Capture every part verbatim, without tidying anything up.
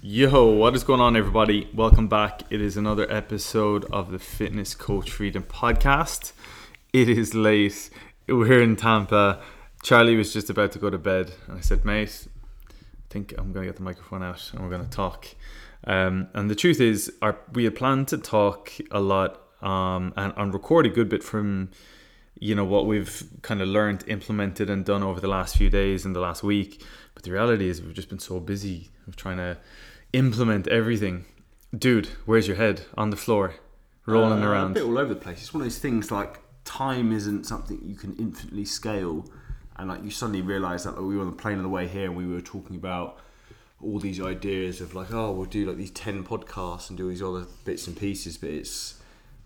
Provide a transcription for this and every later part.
Yo, what is going on, everybody? Welcome back. It is another episode of the Fitness Coach Freedom Podcast. It is late. We're in Tampa. Charlie was just about to go to bed, and I said, mate, I think I'm going to get the microphone out and we're going to talk. Um, and the truth is, our, we had planned to talk a lot um, and, and record a good bit from, you know, what we've kind of learned, implemented and done over the last few days and the last week. But the reality is we've just been so busy of trying to implement everything. Dude, where's your head? On the floor, rolling uh, around. A bit all over the place. It's one of those things, like, time isn't something you can infinitely scale, and like you suddenly realise that like, we were on the plane on the way here and we were talking about all these ideas of like, oh, we'll do like these ten podcasts and do these other bits and pieces, but it's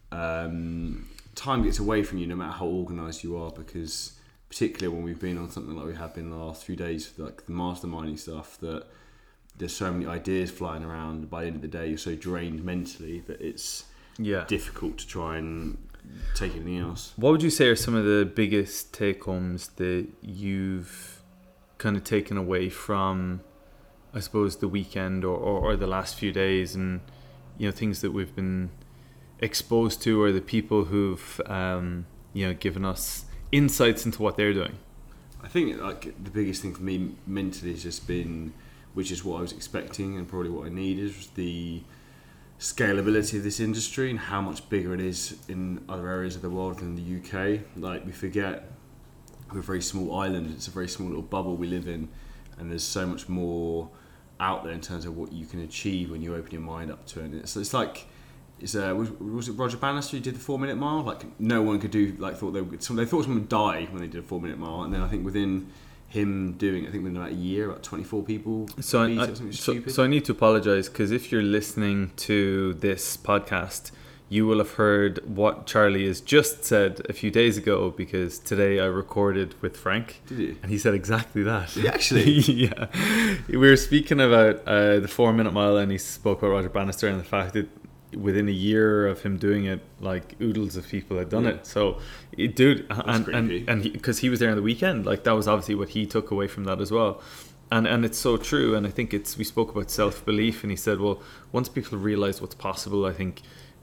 um, time gets away from you no matter how organised you are, because particularly when we've been on something like we have been the last few days, like the masterminding stuff, that there's so many ideas flying around. By the end of the day, you're so drained mentally that it's yeah. difficult to try and take anything else. What would you say are some of the biggest take-homes that you've kind of taken away from, I suppose, the weekend or, or, or the last few days, and, you know, things that we've been exposed to, or the people who've, um, you know, given us insights into what they're doing? I think like the biggest thing for me mentally has just been, which is what I was expecting and probably what I needed, was the scalability of this industry and how much bigger it is in other areas of the world than the U K. Like, we forget we're a very small island, it's a very small little bubble we live in, and there's so much more out there in terms of what you can achieve when you open your mind up to it. And it's, it's like, it's, uh, was, was it Roger Bannister who did the four minute mile? Like, no one could do, like, thought they would, they thought someone would die when they did a four minute mile, and then I think within him doing, I think within about a year, about twenty-four people. So I, I so, so I need to apologise, because if you're listening to this podcast, you will have heard what Charlie has just said a few days ago, because today I recorded with Frank. Did you? And he said exactly that. Did he actually? Yeah. We were speaking about uh, the four minute mile, and he spoke about Roger Bannister and the fact that within a year of him doing it, like, oodles of people had done yeah. it. So, it, dude, That's and creepy. and and because he, he was there on the weekend, like, that was obviously what he took away from that as well. And and it's so true. And I think it's we spoke about self belief, and he said, well, once people realize what's possible, I think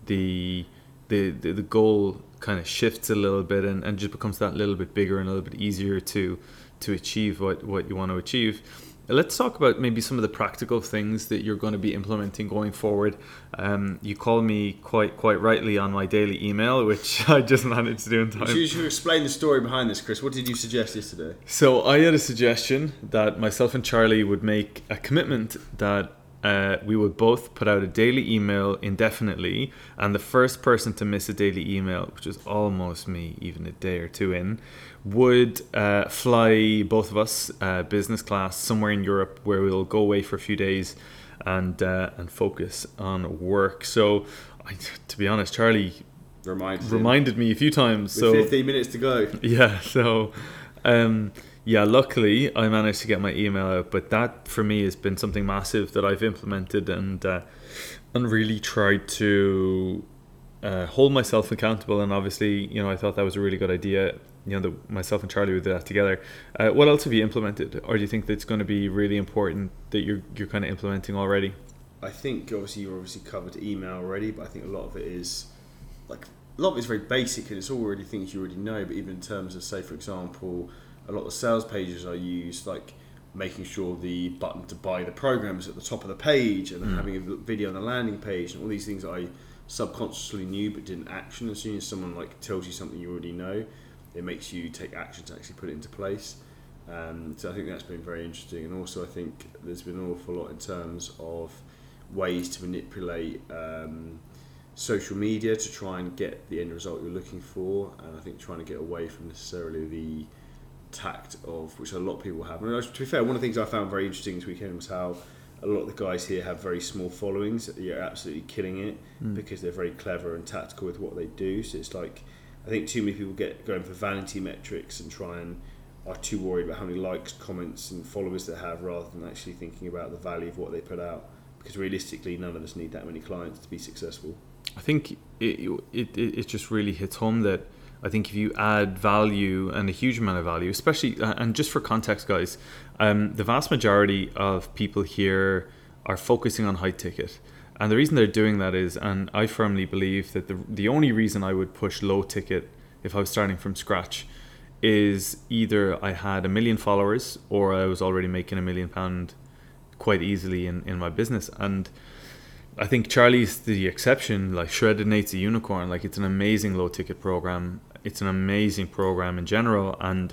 the the the, the goal kind of shifts a little bit, and, and just becomes that little bit bigger and a little bit easier to to achieve what what you want to achieve. Let's talk about maybe some of the practical things that you're going to be implementing going forward. Um, you call me quite quite rightly on my daily email, which I just managed to do in time. You should explain the story behind this, Chris. What did you suggest yesterday? So I had a suggestion that myself and Charlie would make a commitment that uh, we would both put out a daily email indefinitely, and the first person to miss a daily email, which is almost me, even a day or two in, would uh, fly both of us uh, business class somewhere in Europe, where we'll go away for a few days and uh, and focus on work. So, I, to be honest, Charlie reminded, reminded me a few times. With so fifteen minutes to go. Yeah. So, um, yeah. Luckily, I managed to get my email out. But that for me has been something massive that I've implemented and uh, and really tried to uh, hold myself accountable. And obviously, you know, I thought that was a really good idea. You know, the, myself and Charlie would do that together. Uh, what else have you implemented, or do you think that's going to be really important that you're you're kind of implementing already? I think obviously you obviously covered email already, but I think a lot of it is like a lot of it's very basic and it's already things you already know. But even in terms of, say, for example, a lot of the sales pages I use, like making sure the button to buy the program is at the top of the page, and then mm. having a video on the landing page, and all these things that I subconsciously knew but didn't action. As soon as someone like tells you something you already know, it makes you take action to actually put it into place. Um, so I think that's been very interesting. And also I think there's been an awful lot in terms of ways to manipulate um, social media to try and get the end result you're looking for. And I think trying to get away from necessarily the tact of, which a lot of people have. And to be fair, one of the things I found very interesting this weekend was how a lot of the guys here have very small followings. You're absolutely killing it mm. because they're very clever and tactical with what they do. So it's like, I think too many people get going for vanity metrics and try and are too worried about how many likes, comments and followers they have, rather than actually thinking about the value of what they put out, because realistically none of us need that many clients to be successful. I think it it, it just really hits home that I think if you add value, and a huge amount of value, especially, and just for context guys, um, the vast majority of people here are focusing on high ticket. And the reason they're doing that is, and I firmly believe that the the only reason I would push low ticket if I was starting from scratch is either I had a million followers or I was already making a million pound quite easily in, in my business. And I think Charlie's the exception. Like Shredded Nate's a unicorn. Like it's an amazing low ticket program. It's an amazing program in general, and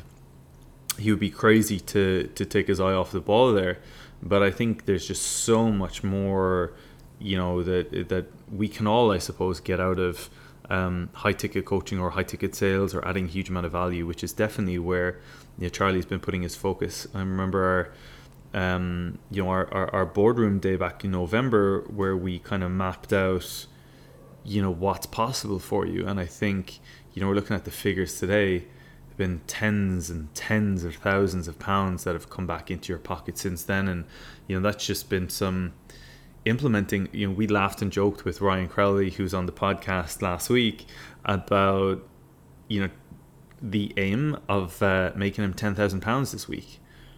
he would be crazy to to take his eye off the ball there. But I think there's just so much more, you know, that that we can all, I suppose, get out of um, high ticket coaching or high ticket sales or adding a huge amount of value, which is definitely where, you know, Charlie's been putting his focus. I remember our, um, you know, our, our, our boardroom day back in November where we kind of mapped out, you know, what's possible for you. And I think, you know, we're looking at the figures today, there've been tens and tens of thousands of pounds that have come back into your pocket since then. And, you know, that's just been some implementing. You know, we laughed and joked with Ryan Crowley, who's on the podcast last week, about, you know, the aim of uh, making him ten thousand pounds this week.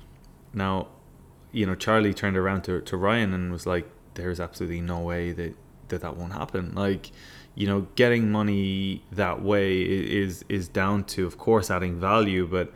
Now, you know, Charlie turned around to, to Ryan and was like, there's absolutely no way that, that that won't happen. Like, you know, getting money that way is is down to, of course, adding value. But,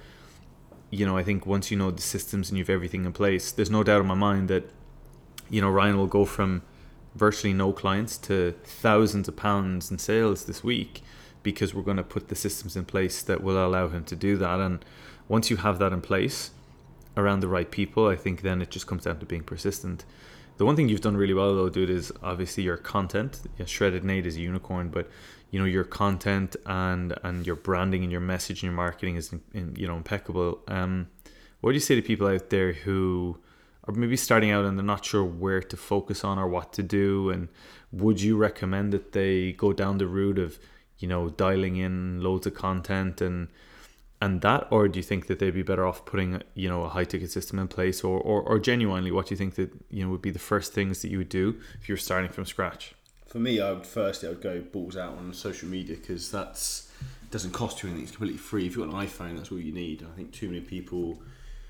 you know, I think once you know the systems and you have everything in place, there's no doubt in my mind that, you know, Ryan will go from virtually no clients to thousands of pounds in sales this week, because we're going to put the systems in place that will allow him to do that. And once you have that in place around the right people, I think then it just comes down to being persistent. The one thing you've done really well, though, dude, is obviously your content. Yeah, Shredded Nate is a unicorn, but, you know, your content and and your branding and your message and your marketing is, in, you know, impeccable. Um, what do you say to people out there who are maybe starting out and they're not sure where to focus on or what to do? And would you recommend that they go down the route of, you know, dialing in loads of content and and that, or do you think that they'd be better off putting, you know, a high ticket system in place, or, or, or genuinely, what do you think that, you know, would be the first things that you would do if you're starting from scratch? For me, I would firstly, I would go balls out on social media, because that's doesn't cost you anything. It's completely free. If you've got an iPhone, that's all you need. I think too many people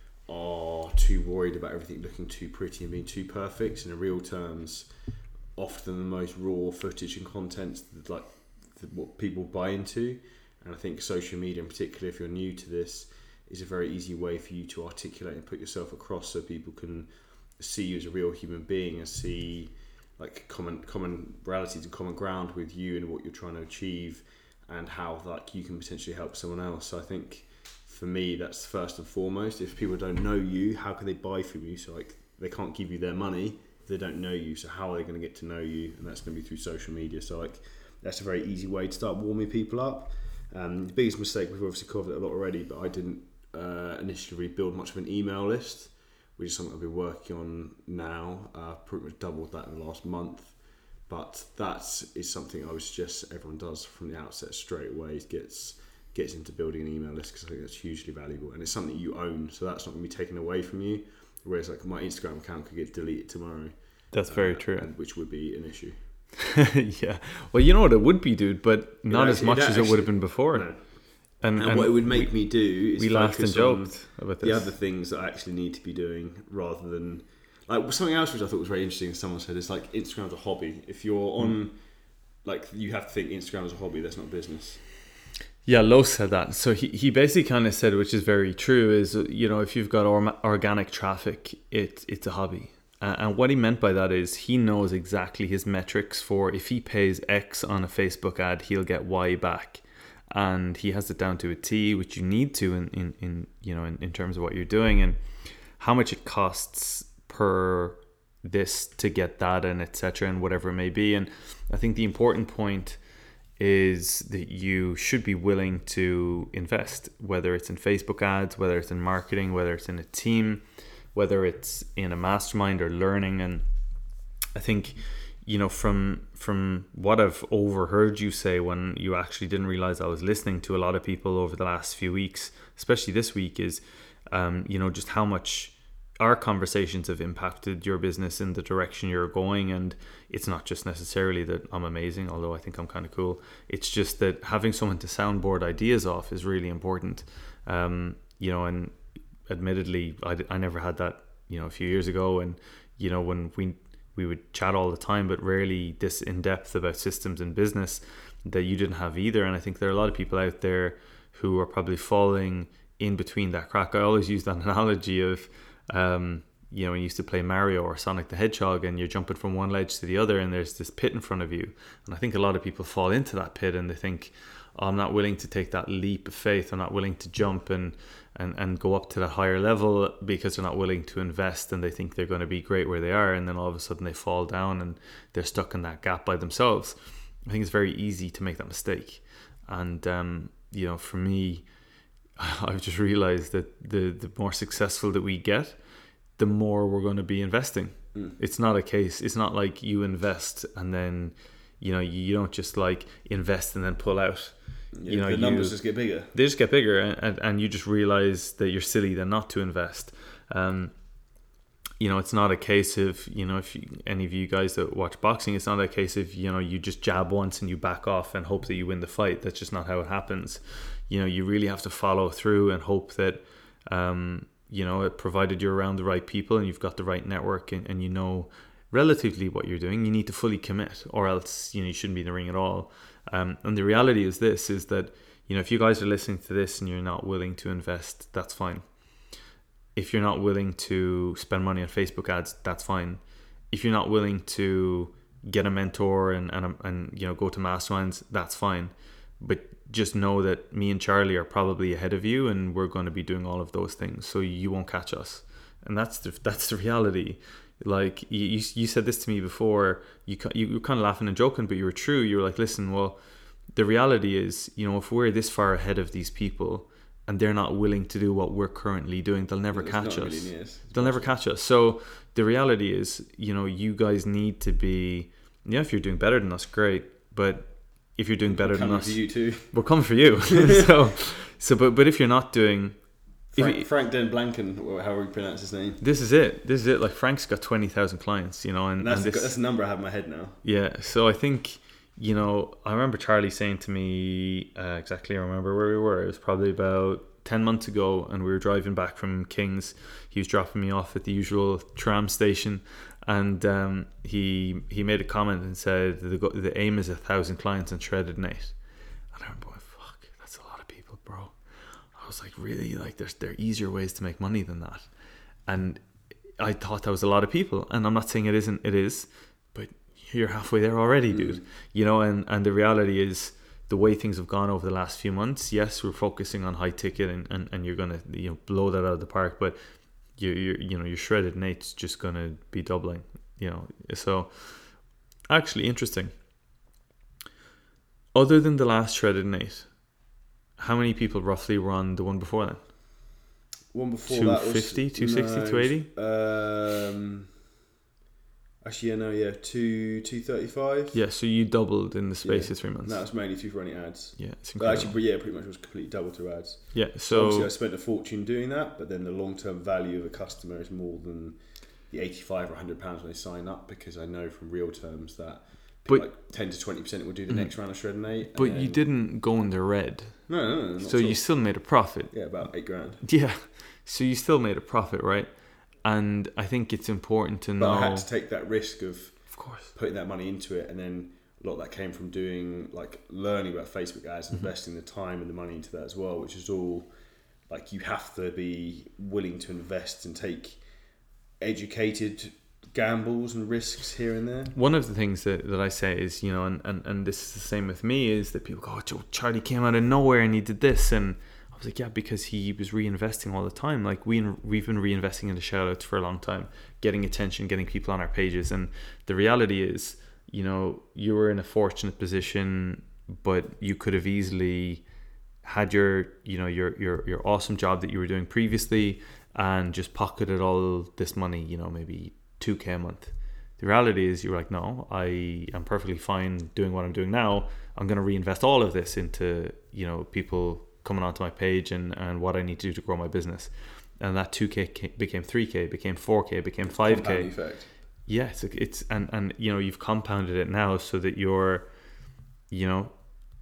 are too worried about everything looking too pretty and being too perfect. And in real terms, often the most raw footage and content, like what people buy into. And I think social media, in particular, if you're new to this, is a very easy way for you to articulate and put yourself across, so people can see you as a real human being and see like common common realities and common ground with you and what you're trying to achieve, and how like you can potentially help someone else. So I think for me, that's first and foremost. If people don't know you, how can they buy from you? So like they can't give you their money if they don't know you. So how are they going to get to know you? And that's going to be through social media. So like that's a very easy way to start warming people up. Um, the biggest mistake, we've obviously covered it a lot already, but I didn't uh, initially build much of an email list, which is something I've been working on now. Uh, pretty much doubled that in the last month. But that is something I would suggest everyone does from the outset straight away. Gets gets into building an email list, because I think that's hugely valuable, and it's something you own, so that's not going to be taken away from you. Whereas like my Instagram account could get deleted tomorrow. That's very uh, true, and which would be an issue. Yeah, well, you know what it would be, dude, but not it as much as actually, it would have been before. No. And, and, and what it would make we, me do is we laughed and joked about this. The other things that I actually need to be doing, rather than like something else which I thought was very interesting. Someone said is like Instagram is a hobby. If you're on, mm. like you have to think Instagram is a hobby. That's not business. Yeah, Lo said that. So he, he basically kind of said, which is very true, is, you know, if you've got or- organic traffic, it it's a hobby. Uh, and what he meant by that is he knows exactly his metrics for if he pays X on a Facebook ad, he'll get Y back. And he has it down to a T, which you need to in, in, in you know, in, in terms of what you're doing and how much it costs per this to get that, and et cetera, and whatever it may be. And I think the important point is that you should be willing to invest, whether it's in Facebook ads, whether it's in marketing, whether it's in a team, whether it's in a mastermind or learning. And I think, you know, from from what I've overheard you say when you actually didn't realize I was listening to a lot of people over the last few weeks, especially this week, is, um, you know, just how much our conversations have impacted your business in the direction you're going. And it's not just necessarily that I'm amazing, although I think I'm kind of cool. It's just that having someone to soundboard ideas off is really important. Um, you know, and admittedly, I, I never had that, you know, a few years ago. And, you know, when we we would chat all the time, but rarely this in depth about systems and business that you didn't have either. And I think there are a lot of people out there who are probably falling in between that crack. I always use that analogy of, um, you know, when you used to play Mario or Sonic the Hedgehog and you're jumping from one ledge to the other and there's this pit in front of you. And I think a lot of people fall into that pit and they think, oh, I'm not willing to take that leap of faith. I'm not willing to jump and, and, and go up to that higher level because they're not willing to invest and they think they're going to be great where they are. And then all of a sudden they fall down and they're stuck in that gap by themselves. I think it's very easy to make that mistake. And, um, you know, for me, I've just realized that the, the more successful that we get, the more we're going to be investing. Mm. It's not a case, it's not like you invest and then, you know, you don't just like invest and then pull out. Yeah, you know, the numbers you, just get bigger. They just get bigger and, and, and you just realize that you're silly then not to invest. Um, you know, it's not a case of, you know, if you, any of you guys that watch boxing, it's not a case of, you know, you just jab once and you back off and hope that you win the fight. That's just not how it happens. You know, you really have to follow through and hope that, um, you know, provided you're around the right people and you've got the right network and, and you know relatively what you're doing, you need to fully commit or else, you know, you shouldn't be in the ring at all. Um, and the reality is this, is that, you know, if you guys are listening to this and you're not willing to invest, that's fine. If you're not willing to spend money on Facebook ads, that's fine. If you're not willing to get a mentor and, and, and you know, go to masterminds, that's fine. But just know that me and Charlie are probably ahead of you and we're going to be doing all of those things. So you won't catch us. And that's the, that's the reality. Like you, you said this to me before, you, you were kind of laughing and joking, but you were true. You were like, listen, well, the reality is, you know, if we're this far ahead of these people and they're not willing to do what we're currently doing, they'll never It's catch not us. really near. They'll never catch us. So the reality is, you know, you guys need to be, yeah, if you're doing better than us, great. But if you're doing better We're than coming us, for you too. we're coming for you. so, so, but, but if you're not doing, Frank, you, Frank Den Blanken, or however you pronounce his name. this is it. This is it. Like Frank's got twenty thousand clients, you know, and, And that's, and the, this, that's the number I have in my head now. yeah. So I think, you know, I remember Charlie saying to me, uh, exactly, I remember where we were. It was probably about ten months ago and we were driving back from King's. He was dropping me off at the usual tram station and um, he he made a comment and said the, the aim is a thousand clients on Shredded Nate. And I remember going, fuck, that's a lot of people, bro. I was like, really? Like there's there are easier ways to make money than that. And I thought that was a lot of people. And I'm not saying it isn't, it is, but you're halfway there already, dude. Mm. You know, and, and the reality is the way things have gone over the last few months, yes, we're focusing on high ticket and, and, and you're going to, you know, blow that out of the park, but you you you know, your Shredded Nate's just going to be doubling, you know. So actually interesting. Other than the last Shredded Nate, how many people roughly were on the one before that? One before two that was fifty, two sixty, no, two eighty? Um, actually, yeah, no, yeah, two two thirty five. Yeah, so you doubled in the space yeah. of three months. That was mainly through running ads. Yeah, it's but incredible. actually, yeah, pretty much was completely double through ads. Yeah, so obviously I spent a fortune doing that, but then the long term value of a customer is more than the eighty five or a hundred pounds when they sign up, because I know from real terms that but, like ten to twenty percent will do the mm-hmm. next round of Shredded Nate. But you didn't go in the red. No, no, no. Not so you still made a profit. Yeah, about eight grand. Yeah, so you still made a profit, right? And I think it's important to know. But I had to take that risk of, of course, putting that money into it, and then a lot of that came from doing like learning about Facebook ads, mm-hmm. investing the time and the money into that as well, which is all like you have to be willing to invest and take educated gambles and risks here and there. One of the things that, that I say is, you know, and, and, and this is the same with me, is that people go, oh, Joe, Charlie came out of nowhere and he did this. And I was like, yeah, because he was reinvesting all the time. Like we, we've been reinvesting into shout outs for a long time, getting attention, getting people on our pages. And the reality is, you know, you were in a fortunate position, but you could have easily had your, you know, your, your, your awesome job that you were doing previously and just pocketed all this money, you know, maybe two K a month. The reality is you're like, no, I am perfectly fine doing what I'm doing now. I'm going to reinvest all of this into, you know, people coming onto my page and, and what I need to do to grow my business. And that two K became three K, became four K, became five K. Effect. Yeah, it's, it's and, and, you know, you've compounded it now so that you're, you know,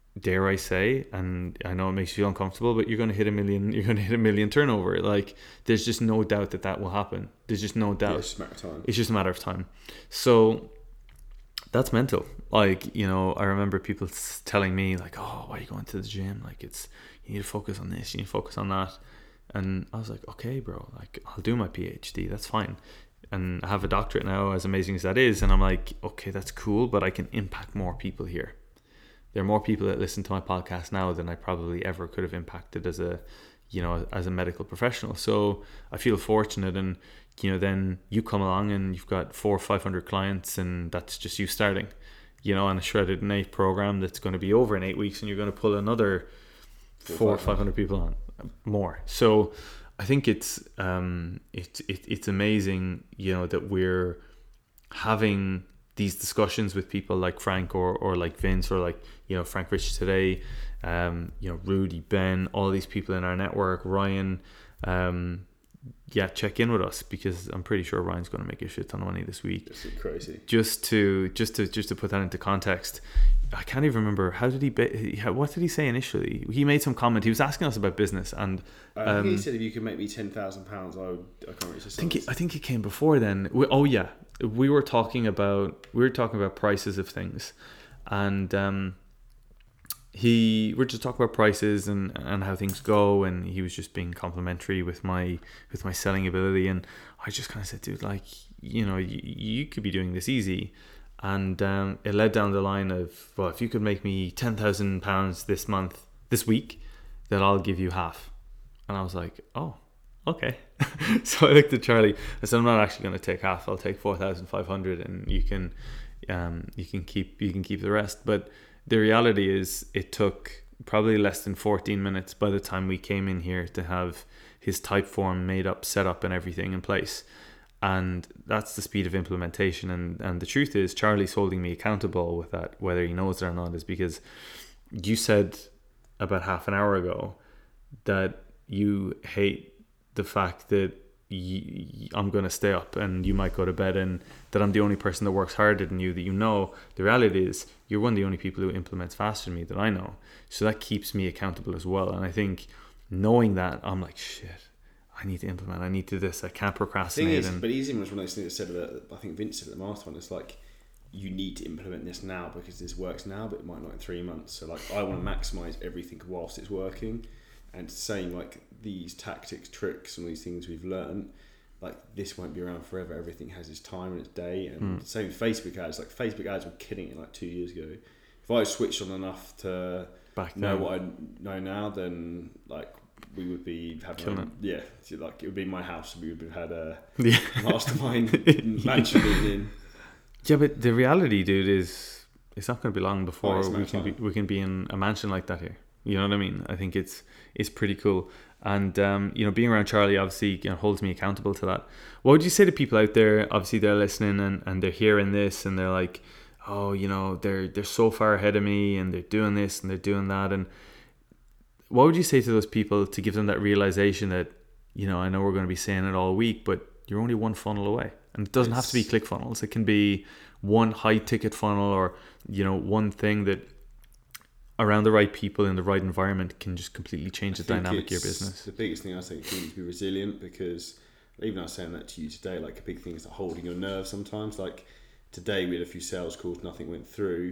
dare I say, and I know it makes you feel uncomfortable, but you're going to hit a million. You're going to hit a million turnover. Like, there's just no doubt that that will happen. There's just no doubt. Yeah, it's just a matter of time. It's just a matter of time. So that's mental. Like, you know, I remember people telling me like, "Oh, why are you going to the gym? Like, it's you need to focus on this. You need to focus on that." And I was like, "Okay, bro. Like, I'll do my PhD. That's fine." And I have a doctorate now, as amazing as that is. And I'm like, okay, that's cool, but I can impact more people here. There are more people that listen to my podcast now than I probably ever could have impacted as a, you know, as a medical professional. So I feel fortunate. And, you know, then you come along and you've got four or five hundred clients, and that's just you starting, you know, on a shredded in eight program that's going to be over in eight weeks, and you're going to pull another four or five hundred people on more. So I think it's um it's it, it's amazing, you know, that we're having these discussions with people like Frank or or like Vince or like, you know, Frank Rich today, um you know, Rudy, Ben, all these people in our network, Ryan, um yeah, check in with us, because I'm pretty sure Ryan's going to make a shit ton of money this week. It's crazy. Just to just to just to put that into context, I can't even remember, how did he be, what did he say initially? He made some comment. He was asking us about business, and um, I think he said if you could make me ten thousand pounds, I would. I can't remember. I think it, I think it came before then. We, oh yeah, we were talking about we were talking about prices of things, and um, he we're just talking about prices and, and how things go, and he was just being complimentary with my with my selling ability, and I just kind of said, dude, like, you know, you, you could be doing this easy. And um, it led down the line of, well, if you could make me ten thousand pounds this month, this week, then I'll give you half. And I was like, oh, okay. So I looked at Charlie. I said, I'm not actually going to take half. I'll take four thousand five hundred, and you can, um, you can keep, you can keep the rest. But the reality is, it took probably less than fourteen minutes by the time we came in here to have his type form made up, set up, and everything in place. And that's the speed of implementation. And, and the truth is, Charlie's holding me accountable with that, whether he knows it or not, is because you said about half an hour ago that you hate the fact that you, I'm going to stay up and you might go to bed, and that I'm the only person that works harder than you, that you know. The reality is, you're one of the only people who implements faster than me that I know. So that keeps me accountable as well. And I think knowing that, I'm like, shit, I need to implement. I need to do this. I can't procrastinate. Thing is, and but he's even one of those things that said that, I think Vince said at the marathon. It's like, you need to implement this now because this works now, but it might not in three months. So like, I want to maximize everything whilst it's working. And saying like these tactics, tricks, and these things we've learned, like this won't be around forever. Everything has its time and its day. And mm. same with Facebook ads. Like Facebook ads were killing it like two years ago. If I switched on enough to Back know then. what I know now, then like. We would be having, a, yeah, like it would be my house. We would have had a yeah. mastermind mansion in. Yeah, but the reality, dude, is it's not going to be long before oh, we can be we can be in a mansion like that here. You know what I mean? I think it's it's pretty cool, and um, you know, being around Charlie obviously, you know, holds me accountable to that. What would you say to people out there? Obviously, they're listening and, and they're hearing this, and they're like, oh, you know, they're they're so far ahead of me, and they're doing this and they're doing that, and what would you say to those people to give them that realization that, you know, I know we're going to be saying it all week, but you're only one funnel away. And it doesn't have to be ClickFunnels. It can be one high ticket funnel, or, you know, one thing that around the right people in the right environment can just completely change the dynamic of your business. The biggest thing I think you need to be resilient, because even I was saying that to you today, like a big thing is like holding your nerve sometimes. Like today we had a few sales calls, nothing went through.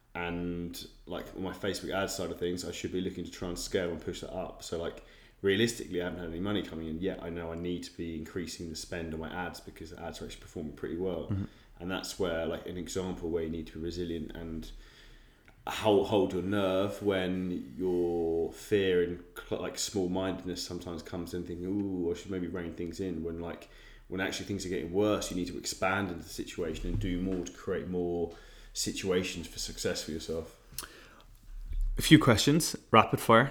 And like on my Facebook ad side of things, I should be looking to try and scale and push that up. So like realistically, I haven't had any money coming in yet. I know I need to be increasing the spend on my ads because the ads are actually performing pretty well. Mm-hmm. And that's where like an example where you need to be resilient and hold, hold your nerve when your fear and like small-mindedness sometimes comes in, thinking, ooh, I should maybe rein things in, when like when actually things are getting worse. You need to expand into the situation and do more to create more situations for success for yourself. A few questions, rapid fire.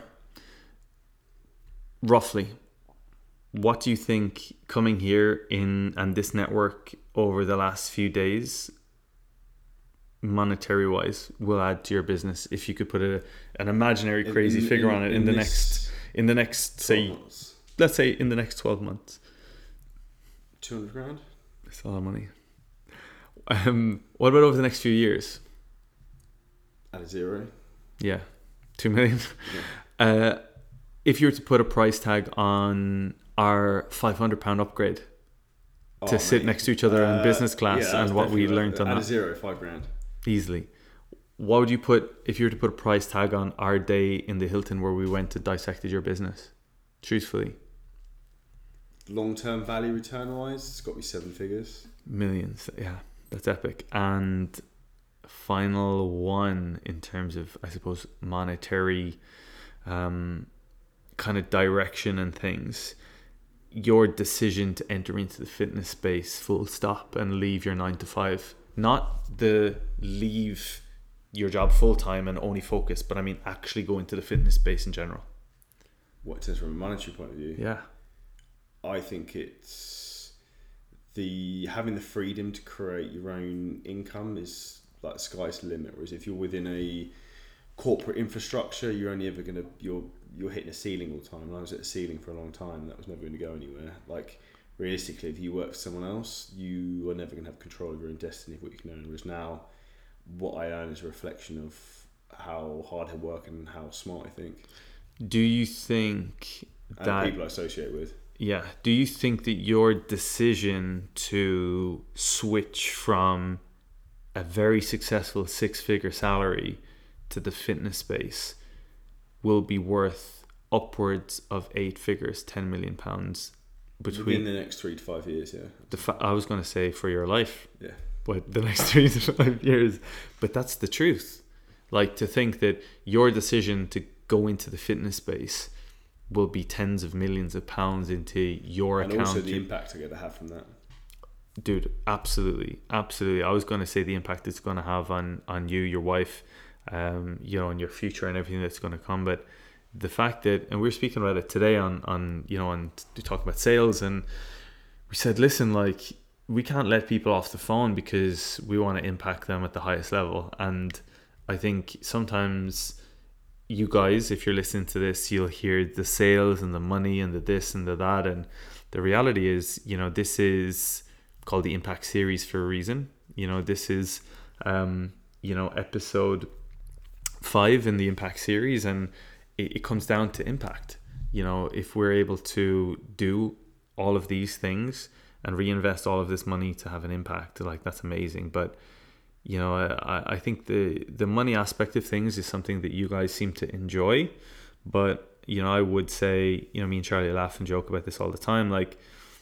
Roughly, what do you think coming here in and this network over the last few days, monetary wise, will add to your business? If you could put a an imaginary crazy in, in, figure on it in, in the next in the next say months. Let's say in the next twelve months. Two hundred grand. That's a lot of money. Um, what about over the next few years? At a zero. Yeah. Two million. Yeah. Uh, if you were to put a price tag on our five hundred pound upgrade to oh, sit mate. next to each other uh, in business class yeah, and what we learned on that. At a zero, five grand. Easily. What would you put, if you were to put a price tag on our day in the Hilton where we went to dissected your business? Truthfully. Long-term value return-wise, it's got to be seven figures. Millions, yeah. That's epic. And final one in terms of, I suppose, monetary um, kind of direction and things. Your decision to enter into the fitness space full stop and leave your nine to five. Not the leave your job full time and only focus, but I mean actually go into the fitness space in general. What it is from a monetary point of view? Yeah. I think it's the having the freedom to create your own income is like sky's the limit. Whereas if you're within a corporate infrastructure, you're only ever gonna you're you're hitting a ceiling all the time. And I was at a ceiling for a long time, and that was never going to go anywhere. Like realistically, if you work for someone else, you are never going to have control of your own destiny of what you can earn. Whereas now, what I earn is a reflection of how hard I work and how smart I think. Do you think and that the people I associate with? Yeah. Do you think that your decision to switch from a very successful six-figure salary to the fitness space will be worth upwards of eight figures, ten million pounds between within the next three to five years? Yeah. The fa- I was going to say for your life. Yeah. But the next three to five years. But that's the truth. Like to think that your decision to go into the fitness space will be tens of millions of pounds into your and account. And also the impact I get to have from that. Dude, absolutely. Absolutely. I was going to say the impact it's going to have on, on you, your wife, um, you know, and your future and everything that's going to come. But the fact that, and we were speaking about it today on, on you know, on to talk about sales, and we said, listen, like, we can't let people off the phone because we want to impact them at the highest level. And I think sometimes you guys, if you're listening to this, you'll hear the sales and the money and the this and the that. And the reality is, you know, this is called the Impact Series for a reason. You know, this is, um, you know, episode five in the Impact Series, and it, it comes down to impact. You know, if we're able to do all of these things and reinvest all of this money to have an impact, like that's amazing. But you know, I, I think the the money aspect of things is something that you guys seem to enjoy. But you know, I would say, you know, me and Charlie laugh and joke about this all the time. Like,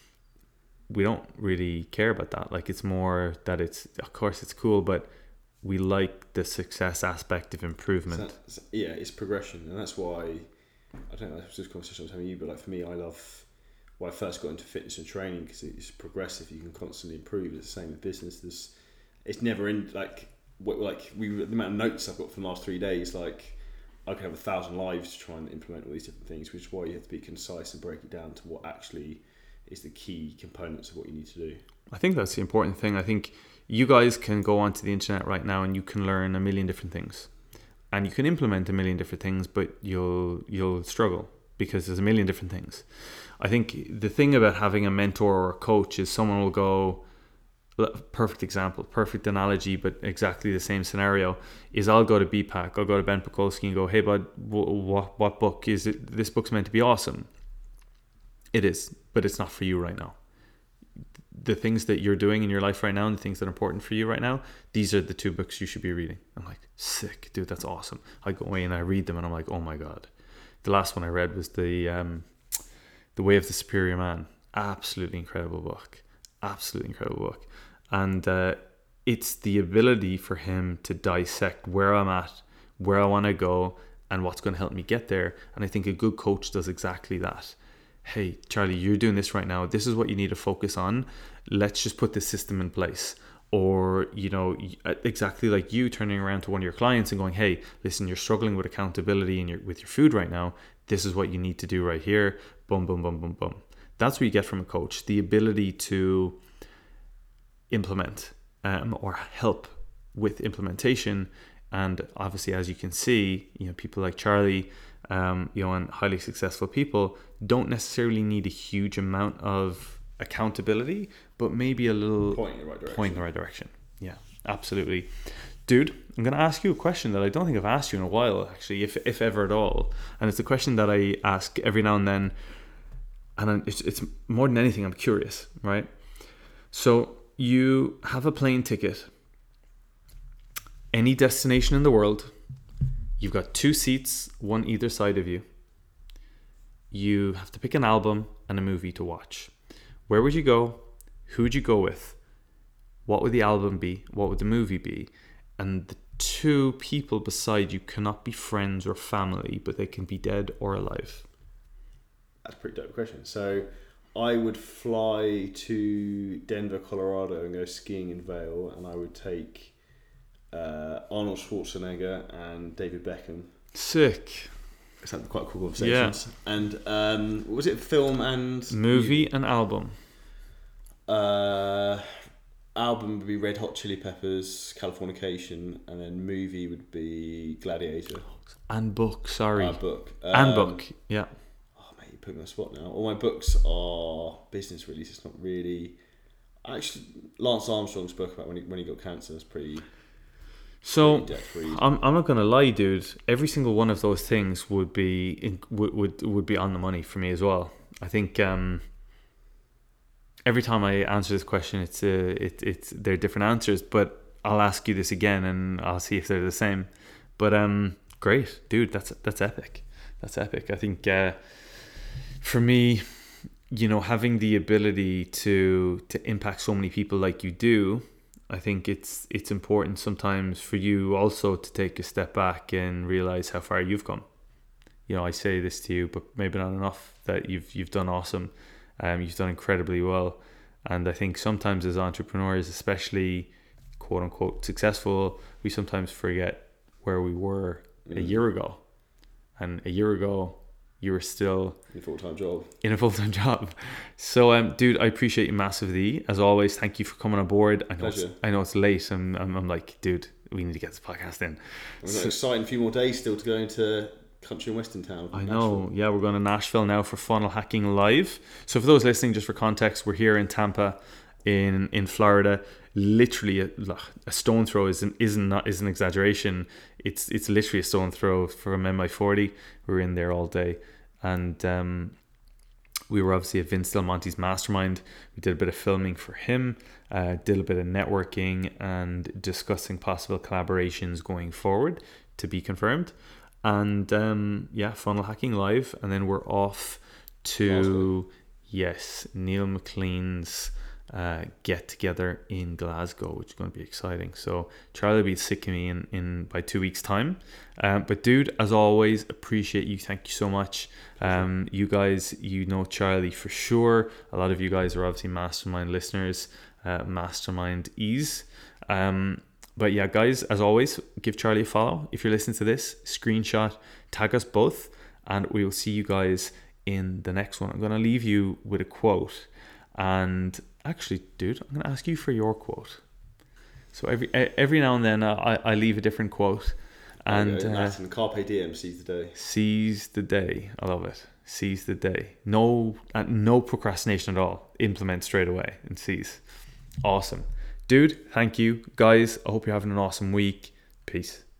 we don't really care about that. Like, it's more that it's, of course, it's cool, but we like the success aspect of improvement. So, yeah, it's progression, and that's why I don't know. That's just a conversation I was having you, but like for me, I love. Well, I first got into fitness and training because it's progressive. You can constantly improve. It's the same with business. There's, it's never in like what like we the amount of notes I've got from the last three days. Like I could have a thousand lives to try and implement all these different things, which is why you have to be concise and break it down to what actually is the key components of what you need to do. I think that's the important thing. I think you guys can go onto the internet right now and you can learn a million different things, and you can implement a million different things, but you'll you'll struggle because there's a million different things. I think the thing about having a mentor or a coach is someone will go, perfect example, perfect analogy, but exactly the same scenario is I'll go to B PAC, I'll go to Ben Pakulski and go, hey bud, what, what book is it? This book's meant to be awesome. It is, but it's not for you right now. The things that you're doing in your life right now and the things that are important for you right now, these are the two books you should be reading. I'm like, sick, dude, that's awesome. I go away and I read them and I'm like, oh my God. The last one I read was the um, The Way of the Superior Man. Absolutely incredible book. Absolutely incredible book. And uh, it's the ability for him to dissect where I'm at, where I want to go, and what's going to help me get there. And I think a good coach does exactly that. Hey, Charlie, you're doing this right now. This is what you need to focus on. Let's just put this system in place. Or, you know, exactly like you turning around to one of your clients and going, hey, listen, you're struggling with accountability in your, with your food right now. This is what you need to do right here. Boom, boom, boom, boom, boom. That's what you get from a coach. The ability to implement um, or help with implementation. And obviously, as you can see, you know, people like Charlie, um, you know, and highly successful people don't necessarily need a huge amount of accountability, but maybe a little point in the right direction. Point in the right direction. Yeah, absolutely. dude, I'm going to ask you a question that I don't think I've asked you in a while, actually, if if ever at all. And it's a question that I ask every now and then. And it's, it's more than anything, I'm curious, right? So you have a plane ticket, any destination in the world. You've got two seats, one either side of you. You have to pick an album and a movie to watch. Where would you go? Who would you go with? What would the album be? What would the movie be? And the two people beside you cannot be friends or family, but they can be dead or alive. That's a pretty dope question. So I would fly to Denver, Colorado and go skiing in Vail, and I would take uh, Arnold Schwarzenegger and David Beckham. Sick. It's had quite cool conversations. Yeah. And um, what was it? Film and... Movie and album. Uh, album would be Red Hot Chili Peppers, Californication, and then movie would be Gladiator. And book, sorry. Uh, book. Um, and book, yeah. Put me on the spot now. All my books are business releases. It's not really. Actually, Lance Armstrong spoke about when he when he got cancer. It's pretty. So pretty I'm I'm not gonna lie, dude. Every single one of those things would be in, would, would would be on the money for me as well. I think um, every time I answer this question, it's uh, it it's they're different answers. But I'll ask you this again, and I'll see if they're the same. But um, great, dude. That's that's epic. That's epic. I think. Uh, For me, you know, having the ability to to impact so many people like you do, I think it's it's important sometimes for you also to take a step back and realize how far you've come. You know, I say this to you, but maybe not enough, that you've you've done awesome. Um, you've done incredibly well. And I think sometimes as entrepreneurs, especially quote unquote successful, we sometimes forget where we were mm. a year ago. And a year ago, you were still in a full-time job. In a full-time job. So, um, dude, I appreciate you massively. As always, thank you for coming on board. I know, Pleasure. It's, I know it's late. I'm, I'm, I'm like, dude, we need to get this podcast in. We've got an exciting few more days still to go into country and western town. I know. Yeah, we're going to Nashville now for Funnel Hacking Live. So for those listening, just for context, we're here in Tampa, in in Florida. Literally a, a stone throw isn't isn't not is an exaggeration. It's it's literally a stone throw from M I forty. We were in there all day. And um, we were obviously at Vince Del Monte's mastermind. We did a bit of filming for him, uh, did a bit of networking and discussing possible collaborations going forward to be confirmed. And um, yeah, Funnel Hacking Live. And then we're off to, Glasgow. yes, Neil McLean's uh, get together in Glasgow, which is going to be exciting. So Charlie will be sick of me in, in by two weeks time. Um, but dude, as always, appreciate you. Thank you so much. Um, you guys, you know Charlie for sure. A lot of you guys are obviously mastermind listeners, uh, mastermind ease. Um, but yeah, guys, as always, give Charlie a follow. If you're listening to this, screenshot, tag us both, and we will see you guys in the next one. I'm going to leave you with a quote. And actually, dude, I'm going to ask you for your quote. So every every now and then uh, I, I leave a different quote. And okay, uh, Carpe Diem, seize the day. Seize the day. I love it. Seize the day. No, uh, no procrastination at all. Implement straight away and seize. Awesome. Dude, thank you. Guys, I hope you're having an awesome week. Peace.